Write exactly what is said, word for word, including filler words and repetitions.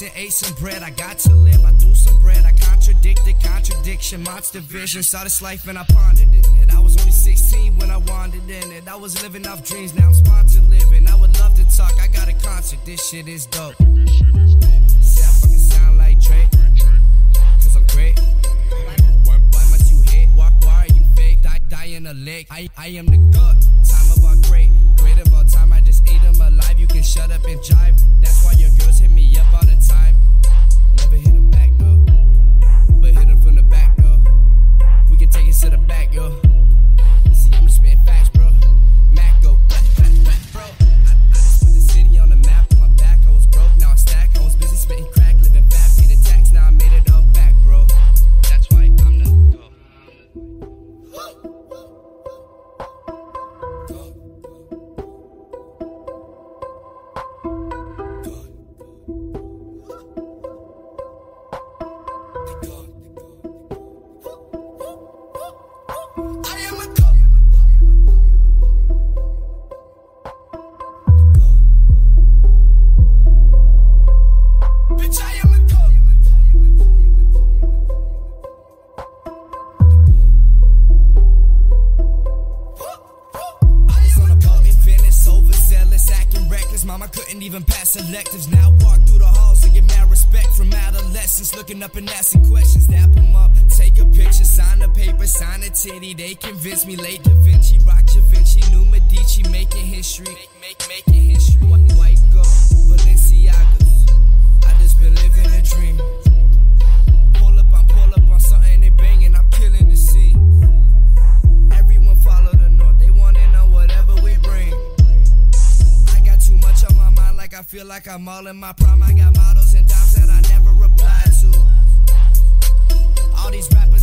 and ate some bread. I got to live, I threw some bread. I contradicted contradiction, monster vision. Saw this life and I pondered in it. I was only sixteen when I wandered in it. I was living off dreams, now I'm sponsored living. I would love to talk, I got a concert. This shit is dope. Say I fucking sound like Drake, cause I'm great. Why, why must you hate? Why, why are you fake? Die, die in a lake. I, I am the good. Time of our great. Great of all time, I just ate them alive. You can shut up and jive. That's why your girls hit me up all the time. Never hit them back though, but hit them from the back though. We can take it to the back, yo. See, I'm just spitting facts, bro. Mac go, back, back, back, bro. I, I just put the city on the map on my back. I was broke, now I stack. I was busy spitting crack, living fat, pay the tax. Now I made it all back, bro. That's why I'm the go. Mama couldn't even pass electives. Now walk through the halls and get mad respect from adolescents. Looking up and asking questions. Dap them up, take a picture, sign a paper, sign a titty. They convinced me late Da Vinci, rock Da Vinci, new Medici, making history. Make, make, making history. White, white gold, Balenciagas. I just been living a dream. Pull up, I'm pull up on something they banging. I'm killing the scene. Everyone follow the north. They wanna know whatever we bring. Too much on my mind, like I feel like I'm all in my prime. I got models and dimes that I never replied to. All these rappers